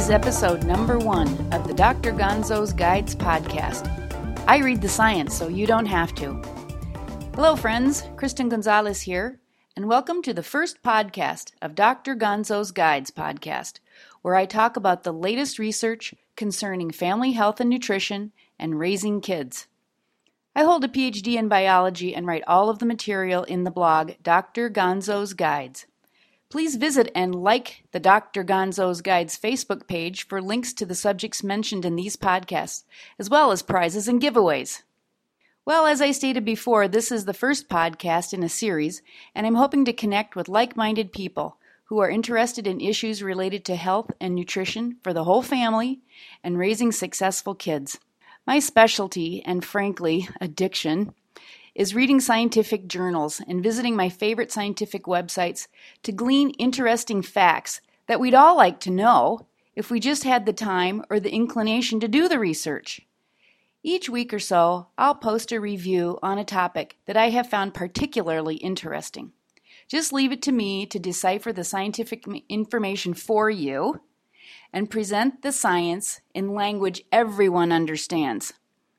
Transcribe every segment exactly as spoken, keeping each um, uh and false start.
is episode number one of the Doctor Gonzo's Guides podcast. I read the science so you don't have to. Hello friends, Kristen Gonzalez here, and welcome to the first podcast of Doctor Gonzo's Guides podcast, where I talk about the latest research concerning family health and nutrition and raising kids. I hold a P H D in biology and write all of the material in the blog Doctor Gonzo's Guides. Please visit and like the Doctor Gonzo's Guides Facebook page for links to the subjects mentioned in these podcasts, as well as prizes and giveaways. Well, as I stated before, this is the first podcast in a series, and I'm hoping to connect with like-minded people who are interested in issues related to health and nutrition for the whole family and raising successful kids. My specialty, and frankly, addiction, is reading scientific journals and visiting my favorite scientific websites to glean interesting facts that we'd all like to know if we just had the time or the inclination to do the research. Each week or so, I'll post a review on a topic that I have found particularly interesting. Just leave it to me to decipher the scientific information for you and present the science in language everyone understands.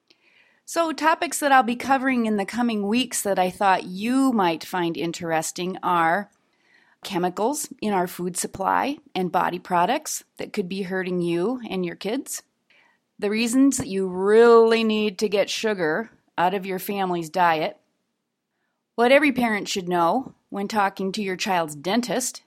So topics that I'll be covering in the coming weeks that I thought you might find interesting are chemicals in our food supply and body products that could be hurting you and your kids, the reasons that you really need to get sugar out of your family's diet, what every parent should know when talking to your child's dentist,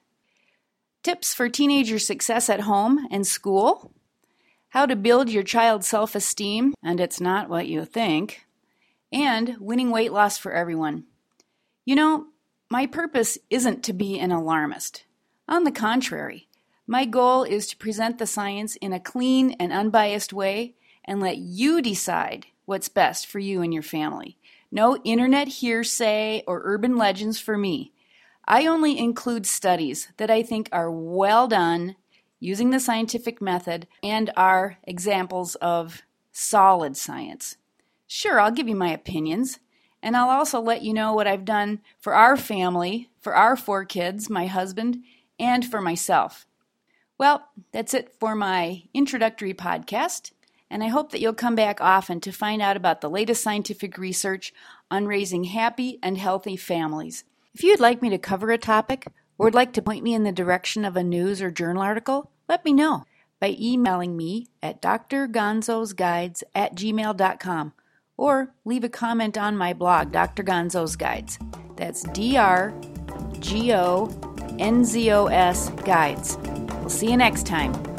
tips for teenager success at home and school, how to build your child's self-esteem, and it's not what you think, and winning weight loss for everyone. You know, my purpose isn't to be an alarmist. On the contrary, my goal is to present the science in a clean and unbiased way and let you decide what's best for you and your family. No internet hearsay or urban legends for me. I only include studies that I think are well done, using the scientific method, and are examples of solid science. Sure, I'll give you my opinions, and I'll also let you know what I've done for our family, for our four kids, my husband, and for myself. Well, that's it for my introductory podcast, and I hope that you'll come back often to find out about the latest scientific research on raising happy and healthy families. If you'd like me to cover a topic, or would like to point me in the direction of a news or journal article, let me know by emailing me at d r gonzos guides at gmail dot com or leave a comment on my blog, Doctor Gonzo's Guides. That's D R G O N Z O S Guides. We'll see you next time.